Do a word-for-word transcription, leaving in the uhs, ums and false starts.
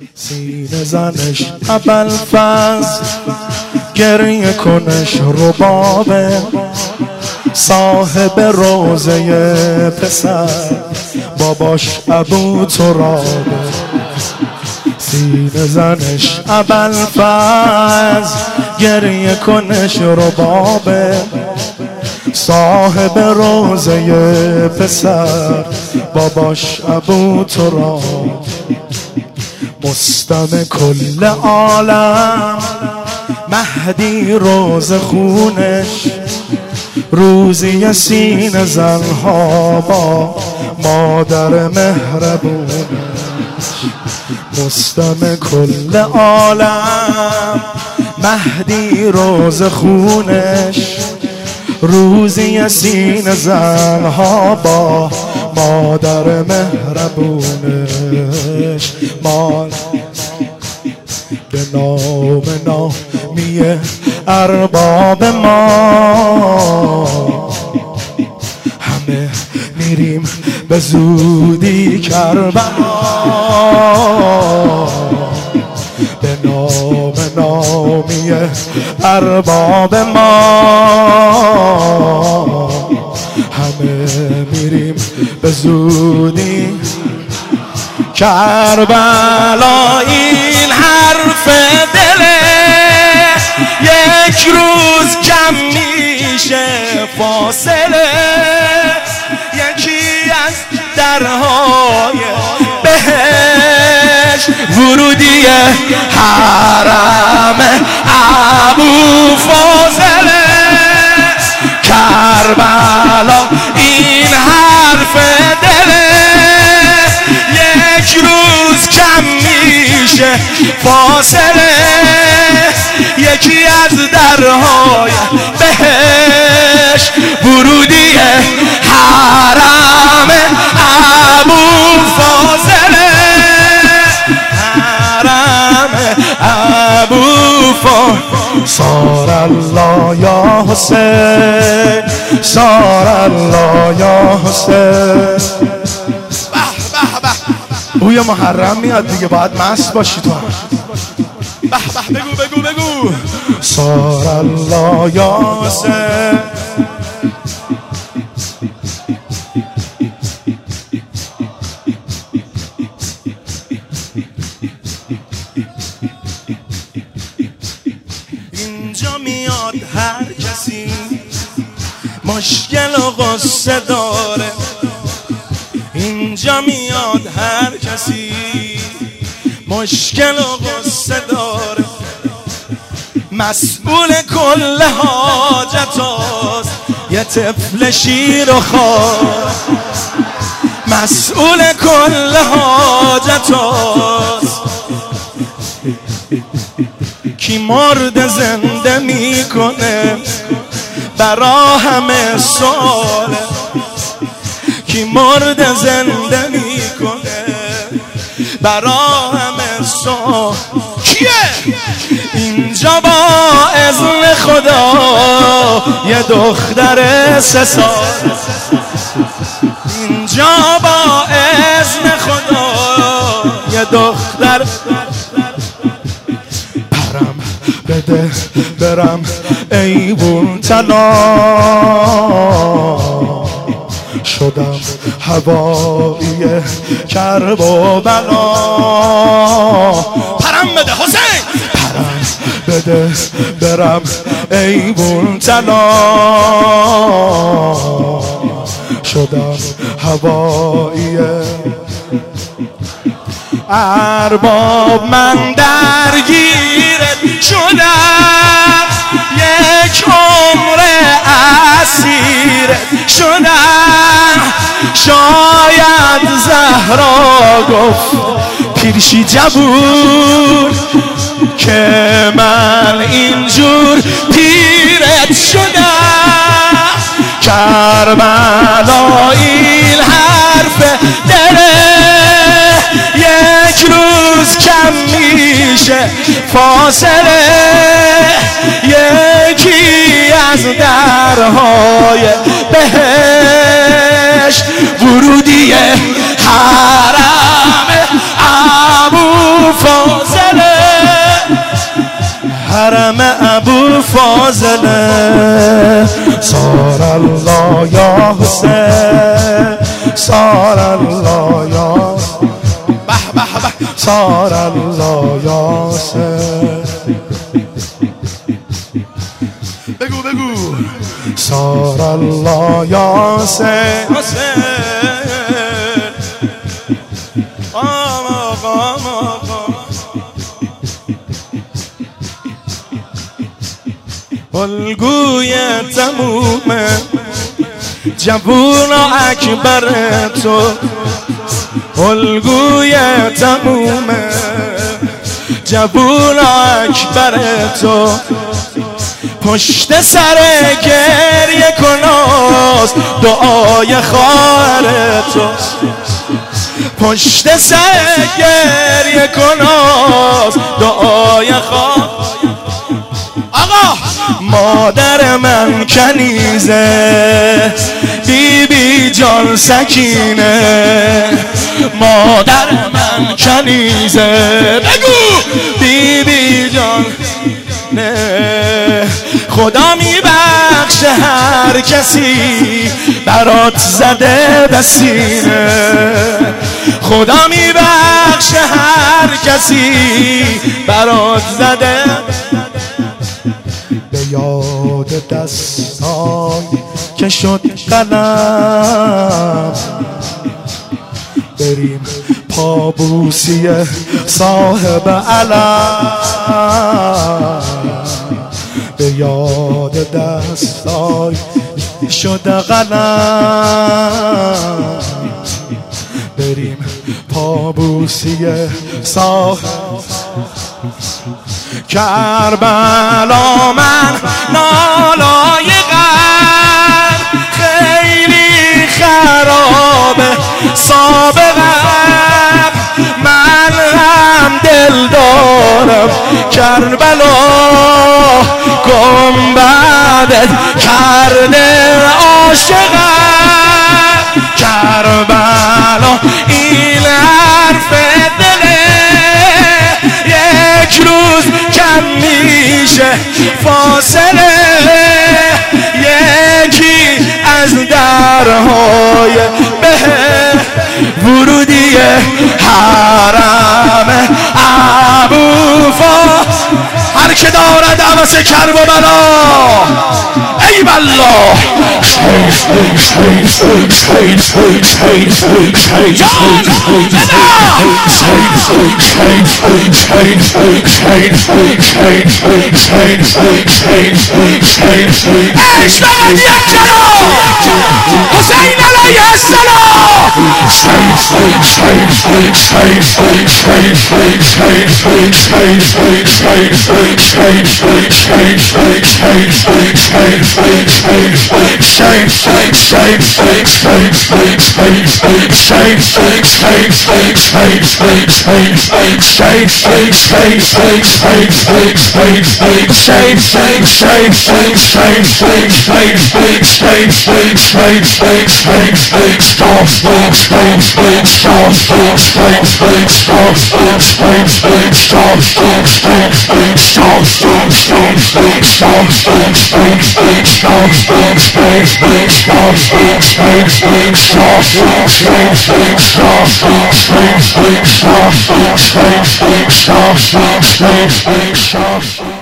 سینه زنش ابوالفضل، گریه کنش ربابه، صاحب روزه پسر باباش ابو ترابه. سینه زنش ابوالفضل، گریه کنش ربابه، صاحب روزه پسر باباش ابو تراب. مستم کل عالم مهدی روز خونش، روزی سینه زنها با مادر مهربونش. مستم کل عالم مهدی روز خونش، روزی سینه زنها با مادر مهربونش. مال به نام نامی ارباب ما، همه میریم به زودی کربلا. به نام نامی ارباب ما، همه میریم به زودی کربلا. این حرف دله یک روز کم میشه فاصله، یکی از درهای بهش ورودی حرم ابو فاضله. کربلا این حرف دله یک روز کم میشه فاصله، یکی از درهای بهش ورودی حرم ابو فاضله. حرم ابو فاضله. صار الله یا حسین، صار الله یا حسین. بوی محرم میاد دیگه، باید مست باشی تو. به به بگو بگو بگو. صار الله یا حسین. اینجا میاد هر کسی مشکل و غصه داره، اینجا میاد هر کسی مشکل و غصه داره، مسئول کل حاجت هاست یه طفل شیر و خار. مسئول کل حاجت هاست کی مرد زنده میکنه برا همه ساله، کی مرد زنده میکنه برا همه سال. کیه؟ اینجا با اذن خدا یه دختر سه سال، اینجا با اذن خدا یه دختر. پرم بده برم ایوون تلا، شدم هوایی کرب و بلا. پرم بده حسین، پرم بده برم ایوون تلا، شدم هوایی. ارباب من درگیرت شدم، یک عمر اسیرت شدم. شاید زهرا گفت پیرشی جبور که من اینجور پیرت شدم. کربلا این حرف دله یک روز کم میشه فاصله، یکی از درهای بهش ورودی حرم ابو فاضله. علم ابو فاضله صار الله یا حسین صار الله یا به به به صار الله یا حسین بگو بگو صار الله یا حسین حسین الگوی تموم جوون اکبر تو الگوی تموم جوون اکبر تو پشت سر گریه کناست دعای خواهر تو پشت سر گریه کناست دعای خواهر آقا مادر من کنیزه بی بی جان سکینه مادر من کنیزه بگو بی بی جان نه خدا میبخشه هر کسی برات زده به سینه خدا میبخشه هر کسی برات زده به یاد دستای که شد قلم بریم پابوسی صاحب علم به یاد دستای شد قلم بریم پابوسی صاحب کربلا من نالایقم خیلی خرابه سابقم من هم دل دارم کربلا گنبدت کرده عاشقم کربلا این حرف دله یک روز کم میشه فاصله یکی از درهای به ورودی حرم ابوفا هر که دارد عوض کرب و بلا ای بالله اشتغل یک جلو حسین علیه السلام Stop,